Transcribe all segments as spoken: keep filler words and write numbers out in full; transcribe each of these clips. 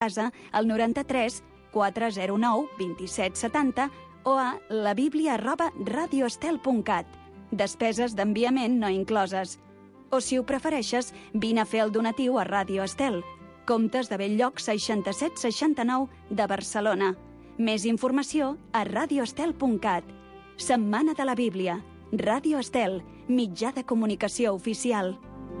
casa al noranta-tres quatre zero nou vint-i-set setanta o a la bíblia arroba radioestel punt cat. Despeses d'enviament no incloses. O si ho prefereixes, vine a fer el donatiu a Ràdio Estel. Comptes de Belllloc seixanta-set seixanta-nou de Barcelona. Més informació a radioestel punt cat. Setmana de la Bíblia. Ràdio Estel, mitjà de comunicació oficial.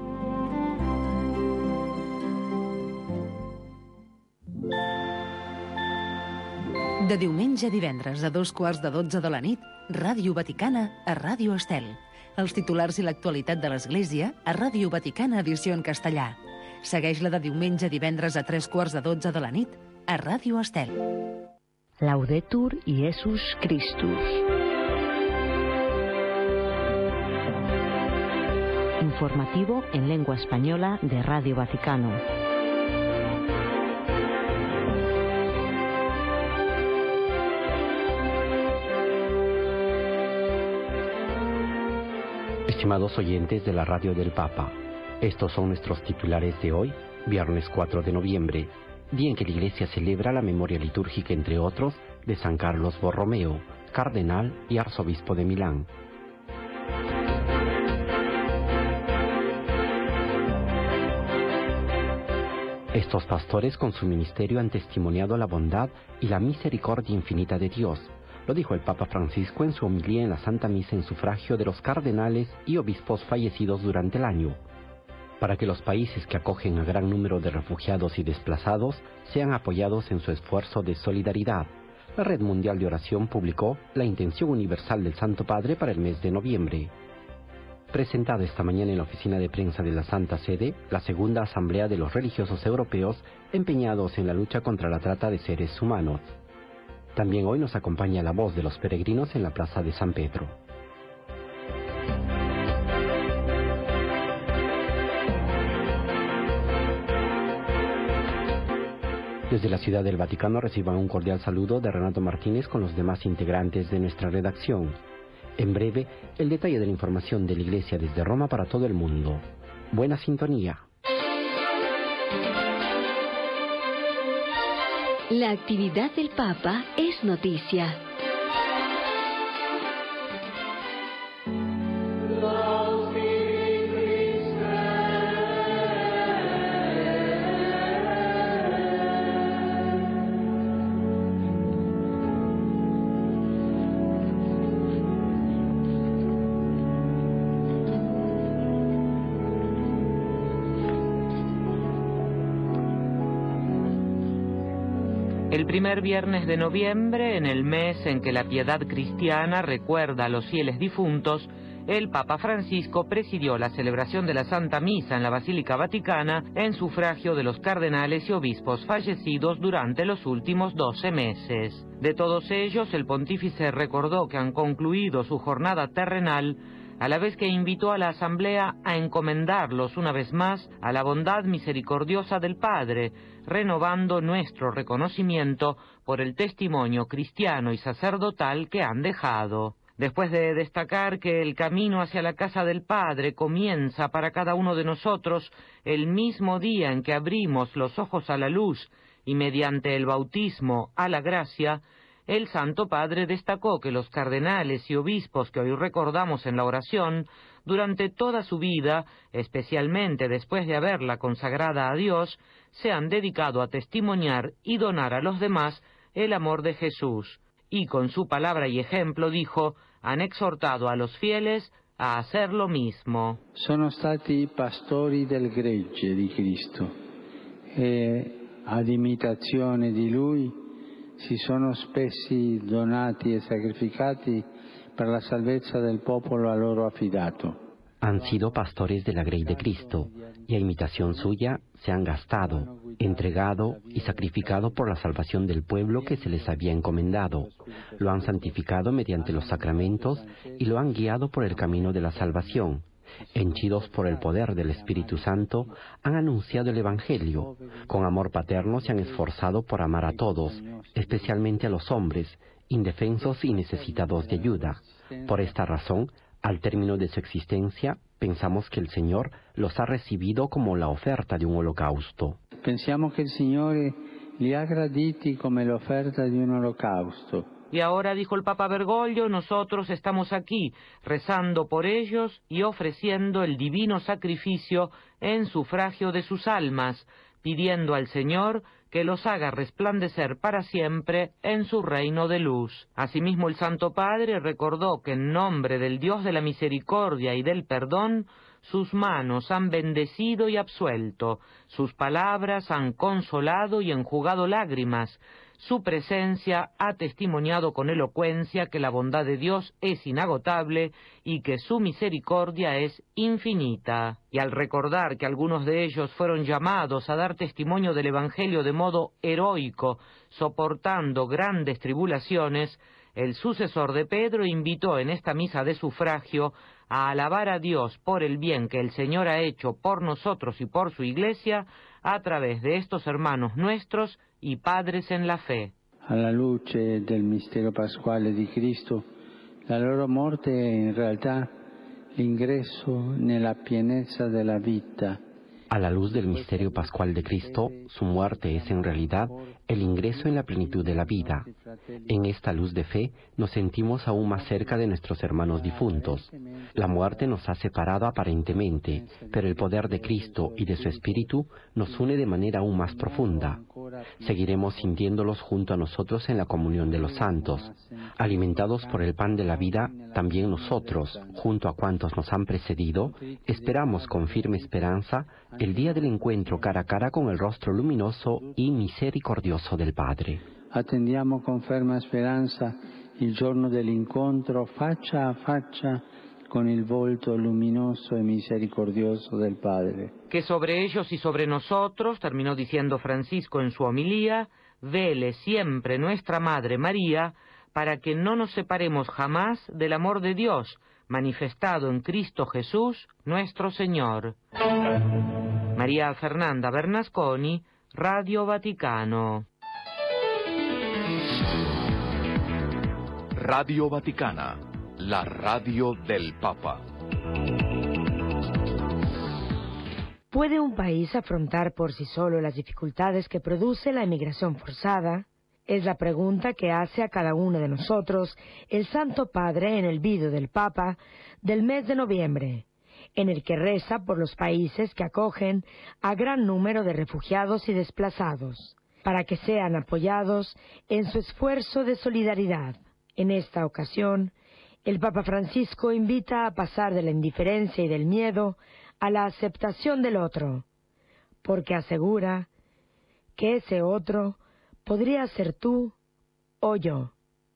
De diumenge a divendres a dos quarts de dotze de la nit, Ràdio Vaticana a Ràdio Estel. Els titulars i l'actualitat de l'Església a Ràdio Vaticana edició en castellà. Segueix-la de diumenge a divendres a tres quarts de dotze de la nit a Ràdio Estel. Laudetur Iesus Christus. Informativo en lengua española de Radio Vaticano. Estimados oyentes de la Radio del Papa, estos son nuestros titulares de hoy, viernes cuatro de noviembre, día en que la Iglesia celebra la memoria litúrgica, entre otros, de San Carlos Borromeo, cardenal y arzobispo de Milán. Estos pastores con su ministerio han testimoniado la bondad y la misericordia infinita de Dios. Lo dijo el Papa Francisco en su homilía en la Santa Misa en sufragio de los cardenales y obispos fallecidos durante el año, para que los países que acogen a gran número de refugiados y desplazados sean apoyados en su esfuerzo de solidaridad. La Red Mundial de Oración publicó la Intención Universal del Santo Padre para el mes de noviembre. Presentada esta mañana en la oficina de prensa de la Santa Sede, la segunda asamblea de los religiosos europeos empeñados en la lucha contra la trata de seres humanos. También hoy nos acompaña la voz de los peregrinos en la Plaza de San Pedro. Desde la Ciudad del Vaticano reciban un cordial saludo de Renato Martínez con los demás integrantes de nuestra redacción. En breve, el detalle de la información de la Iglesia desde Roma para todo el mundo. Buena sintonía. La actividad del Papa es noticia. El primer viernes de noviembre, en el mes en que la piedad cristiana recuerda a los fieles difuntos, el Papa Francisco presidió la celebración de la Santa Misa en la Basílica Vaticana en sufragio de los cardenales y obispos fallecidos durante los últimos doce meses. De todos ellos, el pontífice recordó que han concluido su jornada terrenal, a la vez que invitó a la Asamblea a encomendarlos una vez más a la bondad misericordiosa del Padre, renovando nuestro reconocimiento por el testimonio cristiano y sacerdotal que han dejado. Después de destacar que el camino hacia la casa del Padre comienza para cada uno de nosotros el mismo día en que abrimos los ojos a la luz y mediante el bautismo a la gracia, el Santo Padre destacó que los cardenales y obispos que hoy recordamos en la oración, durante toda su vida, especialmente después de haberla consagrada a Dios, se han dedicado a testimoniar y donar a los demás el amor de Jesús, y con su palabra y ejemplo, dijo, han exhortado a los fieles a hacer lo mismo. Sono stati pastori del gregge di Cristo e ad imitazione di Lui si sono spessi donati e sacrificati per la salvezza del popolo a loro affidato. Han sido pastores de la grey de Cristo, y a imitación suya se han gastado, entregado y sacrificado por la salvación del pueblo que se les había encomendado. Lo han santificado mediante los sacramentos y lo han guiado por el camino de la salvación. Henchidos por el poder del Espíritu Santo, han anunciado el Evangelio. Con amor paterno se han esforzado por amar a todos, especialmente a los hombres, indefensos y necesitados de ayuda. Por esta razón, al término de su existencia, pensamos que el Señor los ha recibido como la oferta de un holocausto. Pensiamo che il Signore li ha graditi come l'offerta di un olocausto. Y ahora, dijo el Papa Bergoglio, nosotros estamos aquí, rezando por ellos y ofreciendo el divino sacrificio en sufragio de sus almas, pidiendo al Señor que los haga resplandecer para siempre en su reino de luz. Asimismo, el Santo Padre recordó que en nombre del Dios de la misericordia y del perdón, sus manos han bendecido y absuelto, sus palabras han consolado y enjugado lágrimas, su presencia ha testimoniado con elocuencia que la bondad de Dios es inagotable y que su misericordia es infinita. Y al recordar que algunos de ellos fueron llamados a dar testimonio del Evangelio de modo heroico, soportando grandes tribulaciones, el sucesor de Pedro invitó en esta misa de sufragio a alabar a Dios por el bien que el Señor ha hecho por nosotros y por su Iglesia a través de estos hermanos nuestros y padres en la fe. Alla luce del mistero pasquale di Cristo, la loro morte è in realtà l'ingresso nella pienezza della vita. A la luz del misterio pascual de Cristo, su muerte es en realidad el ingreso en la plenitud de la vida. En esta luz de fe nos sentimos aún más cerca de nuestros hermanos difuntos. La muerte nos ha separado aparentemente, pero el poder de Cristo y de su Espíritu nos une de manera aún más profunda. Seguiremos sintiéndolos junto a nosotros en la comunión de los santos. Alimentados por el pan de la vida, también nosotros, junto a cuantos nos han precedido, esperamos con firme esperanza el día del encuentro cara a cara con el rostro luminoso y misericordioso del Padre. Attendiamo con ferma speranza il giorno dell'incontro faccia a faccia con il volto luminoso e misericordioso del Padre. Que sobre ellos y sobre nosotros, terminó diciendo Francisco en su homilía, vele siempre nuestra Madre María, para que no nos separemos jamás del amor de Dios, manifestado en Cristo Jesús, nuestro Señor. María Fernanda Bernasconi, Radio Vaticano. Radio Vaticana, la radio del Papa. ¿Puede un país afrontar por sí solo las dificultades que produce la emigración forzada? Es la pregunta que hace a cada uno de nosotros el Santo Padre en el Video del Papa del mes de noviembre, en el que reza por los países que acogen a gran número de refugiados y desplazados, para que sean apoyados en su esfuerzo de solidaridad. En esta ocasión, el Papa Francisco invita a pasar de la indiferencia y del miedo a la aceptación del otro, porque asegura que ese otro podría ser tú o yo.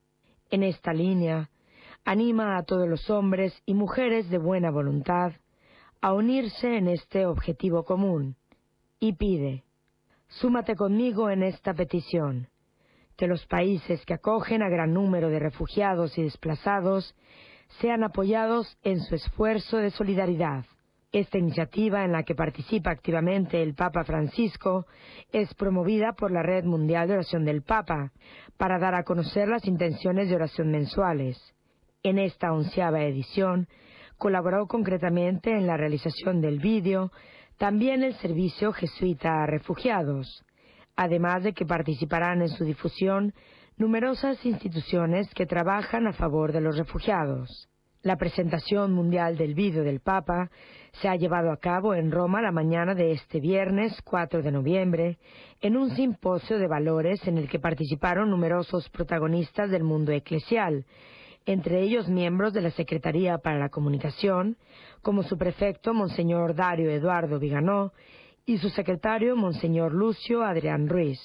En esta línea, anima a todos los hombres y mujeres de buena voluntad a unirse en este objetivo común y pide: súmate conmigo en esta petición, que los países que acogen a gran número de refugiados y desplazados sean apoyados en su esfuerzo de solidaridad. Esta iniciativa, en la que participa activamente el Papa Francisco, es promovida por la Red Mundial de Oración del Papa, para dar a conocer las intenciones de oración mensuales. En esta onceava edición, colaboró concretamente en la realización del vídeo también el Servicio Jesuita a Refugiados, además de que participarán en su difusión numerosas instituciones que trabajan a favor de los refugiados. La presentación mundial del vídeo del Papa se ha llevado a cabo en Roma la mañana de este viernes cuatro de noviembre, en un simposio de valores en el que participaron numerosos protagonistas del mundo eclesial, entre ellos miembros de la Secretaría para la Comunicación, como su prefecto Monseñor Dario Eduardo Viganó y su secretario Monseñor Lucio Adrián Ruiz.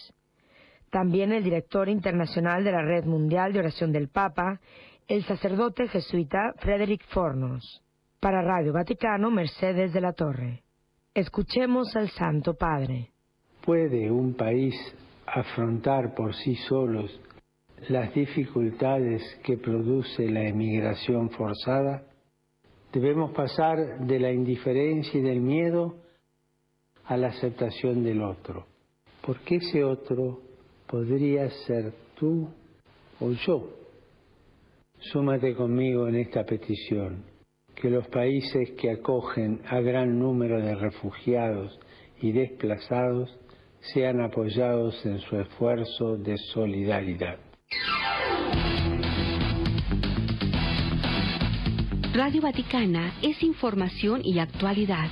También el director internacional de la Red Mundial de Oración del Papa, el sacerdote jesuita Frederick Fornos. Para Radio Vaticano, Mercedes de la Torre. Escuchemos al Santo Padre. ¿Puede un país afrontar por sí solos las dificultades que produce la emigración forzada? Debemos pasar de la indiferencia y del miedo a la aceptación del otro, porque ese otro podría ser tú o yo. Súmate conmigo en esta petición, que los países que acogen a gran número de refugiados y desplazados sean apoyados en su esfuerzo de solidaridad. Radio Vaticana es información y actualidad.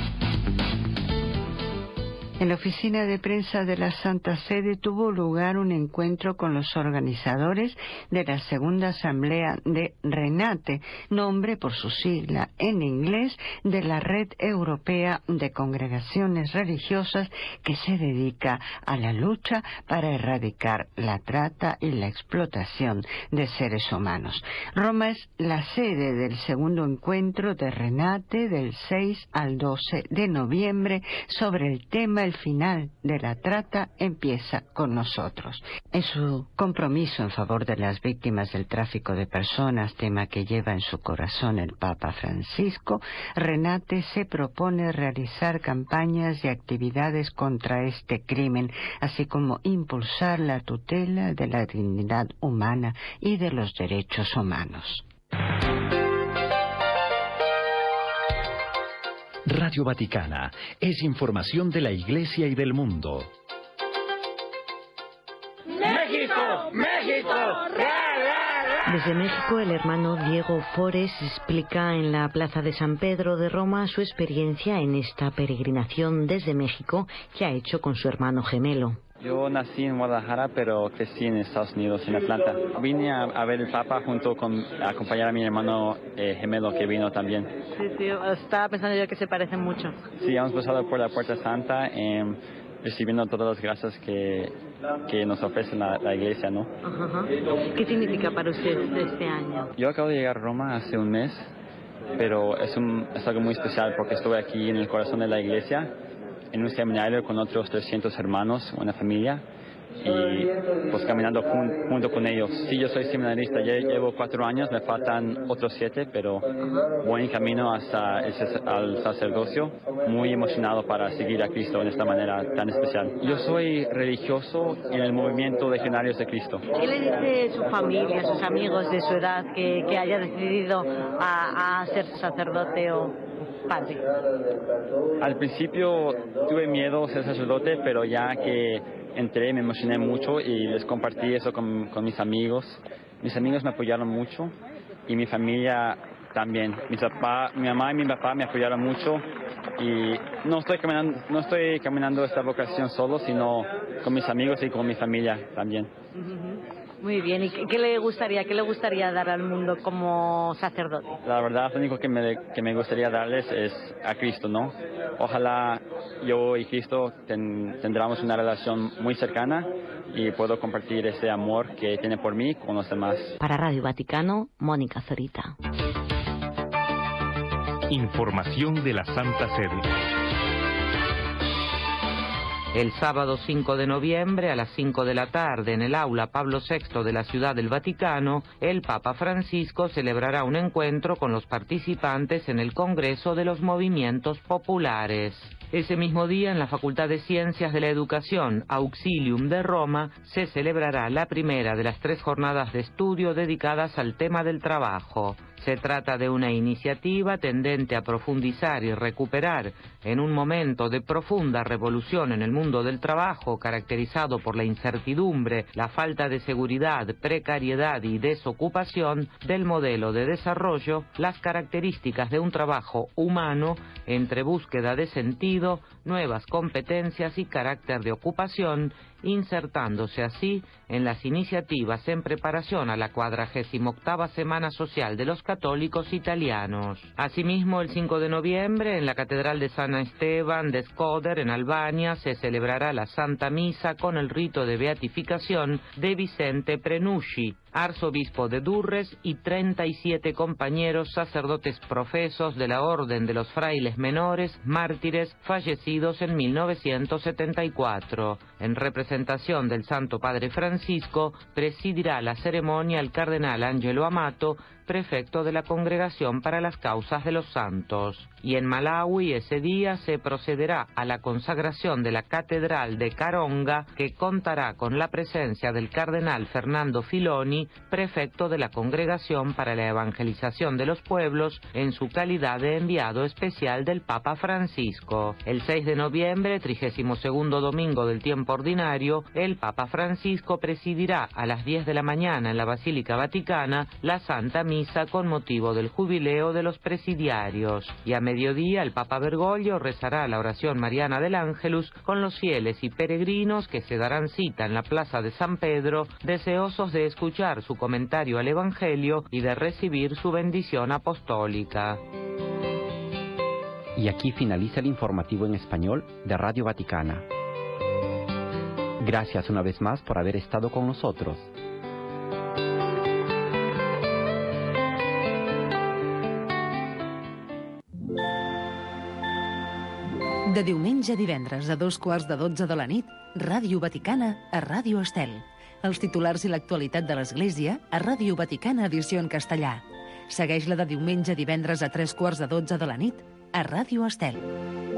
En la oficina de prensa de la Santa Sede tuvo lugar un encuentro con los organizadores de la segunda asamblea de RENATE, nombre por su sigla en inglés de la Red Europea de Congregaciones Religiosas que se dedica a la lucha para erradicar la trata y la explotación de seres humanos. Roma es la sede del segundo encuentro de RENATE del seis al doce de noviembre sobre el tema El final de la trata empieza con nosotros. En su compromiso en favor de las víctimas del tráfico de personas, tema que lleva en su corazón el Papa Francisco, RENATE se propone realizar campañas y actividades contra este crimen, así como impulsar la tutela de la dignidad humana y de los derechos humanos. Radio Vaticana es información de la Iglesia y del mundo. ¡México! ¡México! ¡Ra, ra, ra! Desde México, el hermano Diego Fores explica en la Plaza de San Pedro de Roma su experiencia en esta peregrinación desde México que ha hecho con su hermano gemelo. Yo nací en Guadalajara, pero crecí en Estados Unidos, en Atlanta. Vine a, a ver el Papa junto con a acompañar a mi hermano eh, gemelo que vino también. Sí, sí, estaba pensando yo que se parecen mucho. Sí, hemos pasado por la Puerta Santa, eh, recibiendo todas las gracias que, que nos ofrece la, la iglesia, ¿no? Ajá. ¿Qué significa para usted este año? Yo acabo de llegar a Roma hace un mes, pero es, un, es algo muy especial porque estuve aquí en el corazón de la iglesia, en un seminario con otros trescientos hermanos, una familia, y pues caminando jun, junto con ellos. Sí, yo soy seminarista, ya llevo cuatro años, me faltan otros siete, pero voy en camino hasta el, al sacerdocio, muy emocionado para seguir a Cristo en esta manera tan especial. Yo soy religioso en el movimiento de Legionarios de Cristo. ¿Qué le dice su familia, sus amigos de su edad que, que haya decidido a, a ser sacerdote o padre? Al principio tuve miedo de ser sacerdote, pero ya que entré me emocioné mucho y les compartí eso con, con mis amigos. Mis amigos me apoyaron mucho y mi familia también. Mi, papá, mi mamá y mi papá me apoyaron mucho y no estoy caminando, no estoy caminando esta vocación solo, sino con mis amigos y con mi familia también. Muy bien, ¿y qué le gustaría, qué le gustaría dar al mundo como sacerdote? La verdad, lo único que me, que me gustaría darles es a Cristo, ¿no? Ojalá yo y Cristo ten, tendremos una relación muy cercana y puedo compartir ese amor que tiene por mí con los demás. Para Radio Vaticano, Mónica Zorita. Información de la Santa Sede. El sábado cinco de noviembre a las cinco de la tarde en el aula Pablo sexto de la Ciudad del Vaticano, el Papa Francisco celebrará un encuentro con los participantes en el Congreso de los Movimientos Populares. Ese mismo día, en la Facultad de Ciencias de la Educación Auxilium de Roma, se celebrará la primera de las tres jornadas de estudio dedicadas al tema del trabajo. Se trata de una iniciativa tendente a profundizar y recuperar, en un momento de profunda revolución en el mundo del trabajo, caracterizado por la incertidumbre, la falta de seguridad, precariedad y desocupación, del modelo de desarrollo, las características de un trabajo humano entre búsqueda de sentido, nuevas competencias y carácter de ocupación, insertándose así en las iniciativas en preparación a la cuadragésima octava Semana Social de los Católicos Italianos. Asimismo, el cinco de noviembre, en la Catedral de San Esteban de Skoder, en Albania, se celebrará la Santa Misa con el rito de beatificación de Vicente Prenusci, arzobispo de Durres, y treinta y siete compañeros sacerdotes profesos de la Orden de los Frailes Menores, mártires, fallecidos en mil novecientos setenta y cuatro. En representación del Santo Padre Francisco, presidirá la ceremonia el cardenal Angelo Amato, prefecto de la Congregación para las Causas de los Santos. Y en Malawi ese día se procederá a la consagración de la Catedral de Karonga, que contará con la presencia del cardenal Fernando Filoni, prefecto de la Congregación para la Evangelización de los Pueblos, en su calidad de enviado especial del Papa Francisco. El seis de noviembre, trigésimo segundo domingo del tiempo ordinario, el Papa Francisco presidirá a las diez de la mañana en la Basílica Vaticana la Santa Misa con motivo del jubileo de los presidiarios. Y a mediodía el Papa Bergoglio rezará la oración mariana del Ángelus con los fieles y peregrinos que se darán cita en la Plaza de San Pedro, deseosos de escuchar su comentario al Evangelio y de recibir su bendición apostólica. Y aquí finaliza el informativo en español de Radio Vaticana. Gracias una vez más por haber estado con nosotros. De diumenge a divendres a dos quarts de dotze de la nit, Ràdio Vaticana a Ràdio Estel. Els titulars i l'actualitat de l'Església a Ràdio Vaticana edició en castellà. Segueix-la de diumenge a divendres a tres quarts de dotze de la nit a Ràdio Estel.